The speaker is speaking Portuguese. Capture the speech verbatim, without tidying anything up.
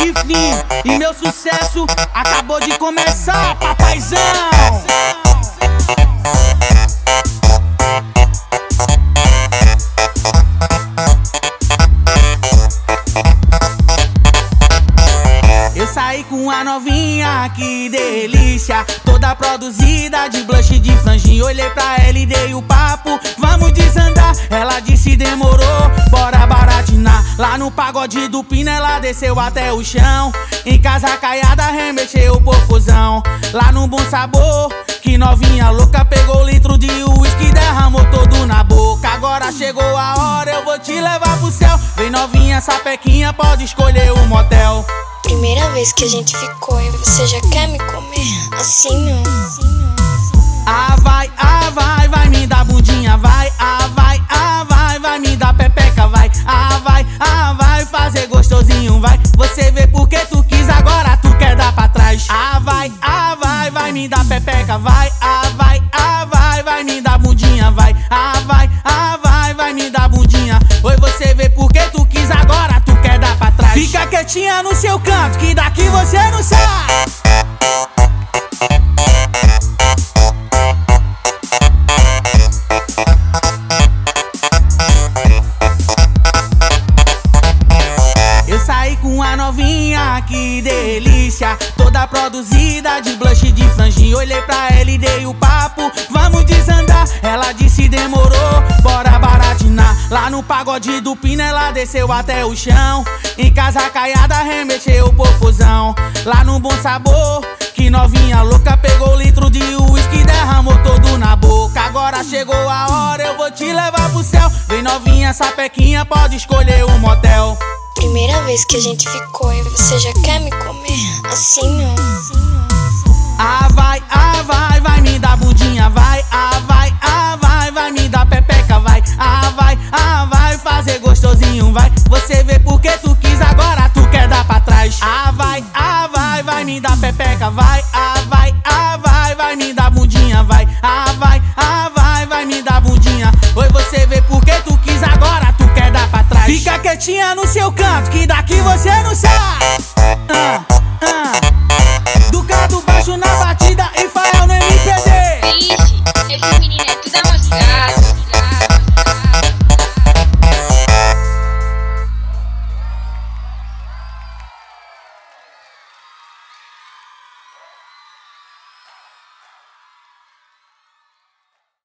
Enfim, e meu sucesso acabou de começar, papaizão. Eu saí com a novinha, que delícia, toda produzida de blush de franjinha. Olhei pra ela e dei o papo, vamos desandar. Ela disse demorou, bora baratinar. Lá no pagode do Pina ela desceu até o chão. Em casa caiada remexeu o popozão. Lá no Bom Sabor, que novinha louca, pegou litro de uísque e derramou todo na boca. Agora chegou a hora, eu vou te levar pro céu. Vem novinha, sapequinha, pode escolher o motel. Primeira vez que a gente ficou e você já quer me comer? Assim não. Ah vai, ah vai, vai me dar bundinha, vai. Ah vai, ah vai, vai me dar pepeca, vai. Ah vai, ah vai fazer gostosinho, vai. Você vê porque tu quis, agora tu quer dar pra trás. Ah vai, ah vai, vai me dar pepeca, vai. Ah vai, ah vai, vai me dar bundinha, vai. Ah vai, ah vai, vai me dar bundinha. Oi, você vê porque tu quis, agora tu quer dar pra trás. Fica quietinha no seu canto, que daqui você não sai. Eu saí com a novinha, que delícia, toda produzida de blush de franjinha. Olhei pra ela e dei o papo, vamos desandar. Ela disse demorou, bora baratinar. Lá no pagode do Pina ela desceu até o chão. Em casa caiada remexeu o popozão. Lá no Bom Sabor, que novinha louca, pegou litro de uísque e derramou todo na boca. Agora chegou a hora, eu vou te levar pro céu. Vem novinha, sapequinha, pode escolher o motel. Primeira vez que a gente ficou e você já quer me comer? Assim não. Ah vai, ah vai, vai me dar bundinha, vai. Ah vai, ah vai, vai me dar pepeca, vai. Ah vai, ah vai fazer gostosinho, vai. Você vê porque tu quis, agora tu quer dar pra trás. Ah vai, ah vai, vai me dar pepeca, vai. Ah vai, ah vai, vai me dar bundinha, vai. Ah vai, ah vai, vai me dar bundinha. Oi, você vê porque tu quis, agora tu quer dar pra trás. Fica quietinha no seu canto, que daqui você não sai. Ah, ah. Do